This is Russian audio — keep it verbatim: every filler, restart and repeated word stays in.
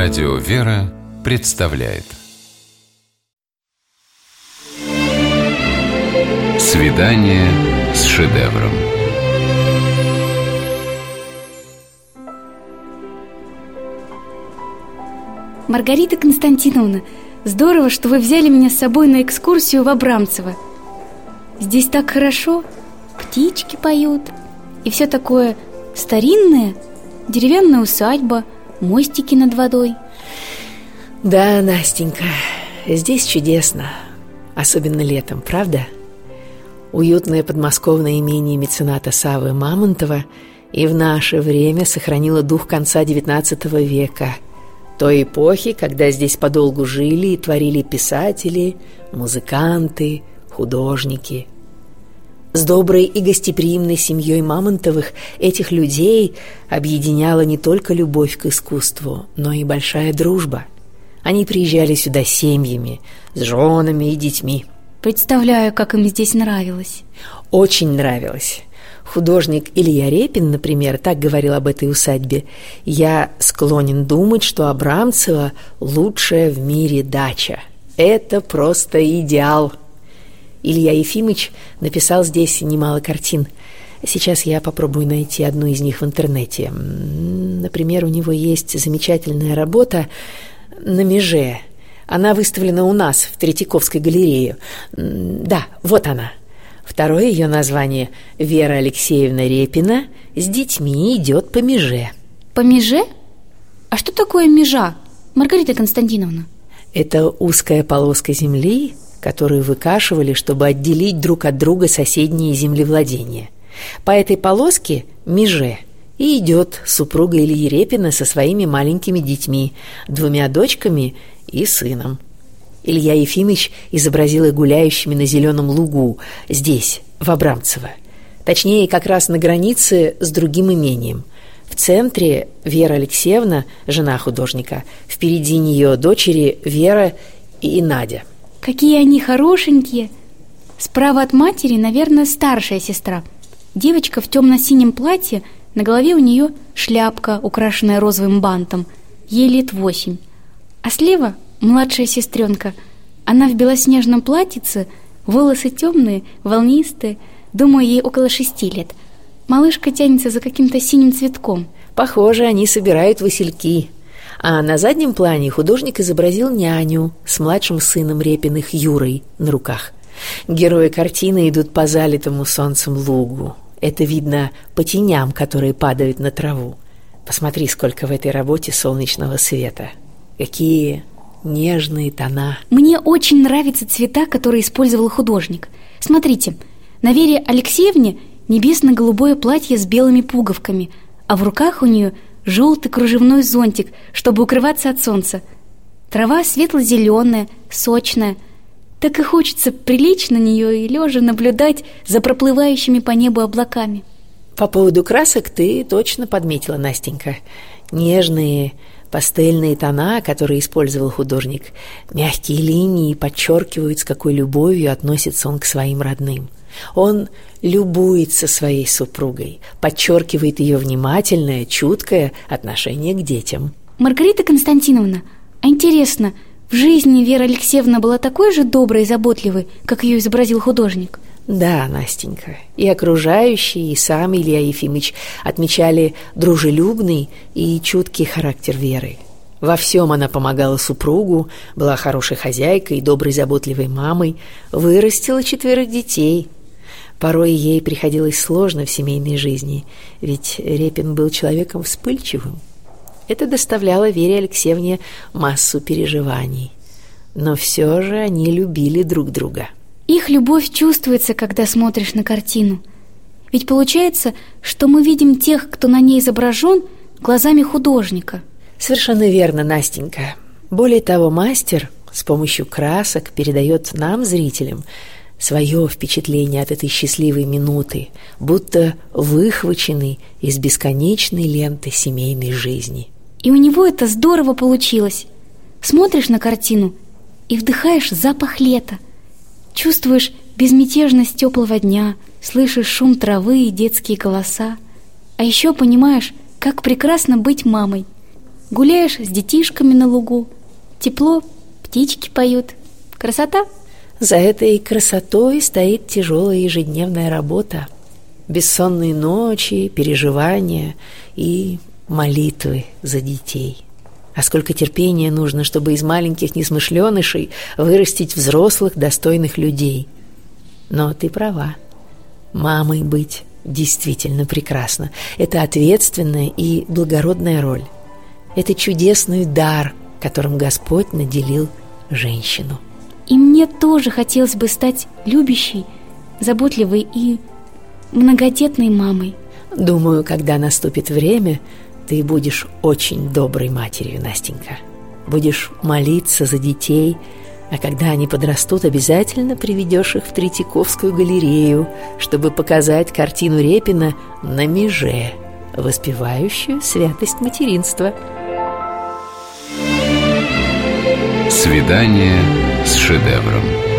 Радио «Вера» представляет «Свидание с шедевром». Маргарита Константиновна, здорово, что вы взяли меня с собой на экскурсию в Абрамцево. Здесь так хорошо, птички поют, и все такое старинное, деревянная усадьба, мостики над водой. Да, Настенька, здесь чудесно, особенно летом, правда? Уютное подмосковное имение мецената Саввы Мамонтова и в наше время сохранило дух конца девятнадцатого века, той эпохи, когда здесь подолгу жили и творили писатели, музыканты, художники. С доброй и гостеприимной семьей Мамонтовых этих людей объединяла не только любовь к искусству, но и большая дружба. Они приезжали сюда семьями, с женами и детьми. Представляю, как им здесь нравилось. Очень нравилось. Художник Илья Репин, например, так говорил об этой усадьбе: «Я склонен думать, что Абрамцево лучшая в мире дача. Это просто идеал». Илья Ефимыч написал здесь немало картин. Сейчас я попробую найти одну из них в интернете. Например, у него есть замечательная работа «На меже». Она выставлена у нас в Третьяковской галерее. Да, вот она. Второе ее название — «Вера Алексеевна Репина с детьми идет по меже». По меже? А что такое межа, Маргарита Константиновна? Это узкая полоска земли, которую выкашивали, чтобы отделить друг от друга соседние землевладения. По этой полоске, меже, и идет супруга Ильи Репина со своими маленькими детьми, двумя дочками и сыном. Илья Ефимыч изобразил их гуляющими на зеленом лугу, здесь, в Абрамцево. Точнее, как раз на границе с другим имением. В центре Вера Алексеевна, жена художника, впереди нее дочери Вера и Надя. Какие они хорошенькие! Справа от матери, наверное, старшая сестра. Девочка в темно-синем платье, на голове у нее шляпка, украшенная розовым бантом. Ей лет восемь. А слева младшая сестренка. Она в белоснежном платьице, волосы темные, волнистые. Думаю, ей около шести лет. Малышка тянется за каким-то синим цветком. Похоже, они собирают васильки. А на заднем плане художник изобразил няню с младшим сыном Репиных Юрой на руках. Герои картины идут по залитому солнцем лугу. Это видно по теням, которые падают на траву. Посмотри, сколько в этой работе солнечного света. Какие нежные тона. Мне очень нравятся цвета, которые использовал художник. Смотрите, на Вере Алексеевне небесно-голубое платье с белыми пуговками, а в руках у нее желтый кружевной зонтик, чтобы укрываться от солнца. Трава светло-зеленая, сочная. Так и хочется прилечь на нее и лежа наблюдать за проплывающими по небу облаками. По поводу красок ты точно подметила, Настенька. Нежные пастельные тона, которые использовал художник, мягкие линии подчеркивают, с какой любовью относится он к своим родным. Он любуется своей супругой, подчеркивает ее внимательное, чуткое отношение к детям. Маргарита Константиновна, а интересно, в жизни Вера Алексеевна была такой же доброй и заботливой, как ее изобразил художник? Да, Настенька, и окружающие, и сам Илья Ефимыч отмечали дружелюбный и чуткий характер Веры. Во всем она помогала супругу, была хорошей хозяйкой, доброй, заботливой мамой, вырастила четверых детей. Порой ей приходилось сложно в семейной жизни, ведь Репин был человеком вспыльчивым. Это доставляло Вере Алексеевне массу переживаний. Но все же они любили друг друга. Их любовь чувствуется, когда смотришь на картину. Ведь получается, что мы видим тех, кто на ней изображен, глазами художника. Совершенно верно, Настенька. Более того, мастер с помощью красок передает нам, зрителям, свое впечатление от этой счастливой минуты, будто выхваченный из бесконечной ленты семейной жизни. И у него это здорово получилось. Смотришь на картину и вдыхаешь запах лета. Чувствуешь безмятежность теплого дня, слышишь шум травы и детские голоса. А еще понимаешь, как прекрасно быть мамой. Гуляешь с детишками на лугу, тепло, птички поют. Красота? За этой красотой стоит тяжелая ежедневная работа. Бессонные ночи, переживания и молитвы за детей. А сколько терпения нужно, чтобы из маленьких несмышленышей вырастить взрослых, достойных людей. Но ты права. Мамой быть действительно прекрасно. Это ответственная и благородная роль. Это чудесный дар, которым Господь наделил женщину. И мне тоже хотелось бы стать любящей, заботливой и многодетной мамой. Думаю, когда наступит время, ты будешь очень доброй матерью, Настенька. Будешь молиться за детей, а когда они подрастут, обязательно приведешь их в Третьяковскую галерею, чтобы показать картину Репина «На меже», воспевающую святость материнства. Свидание с шедевром.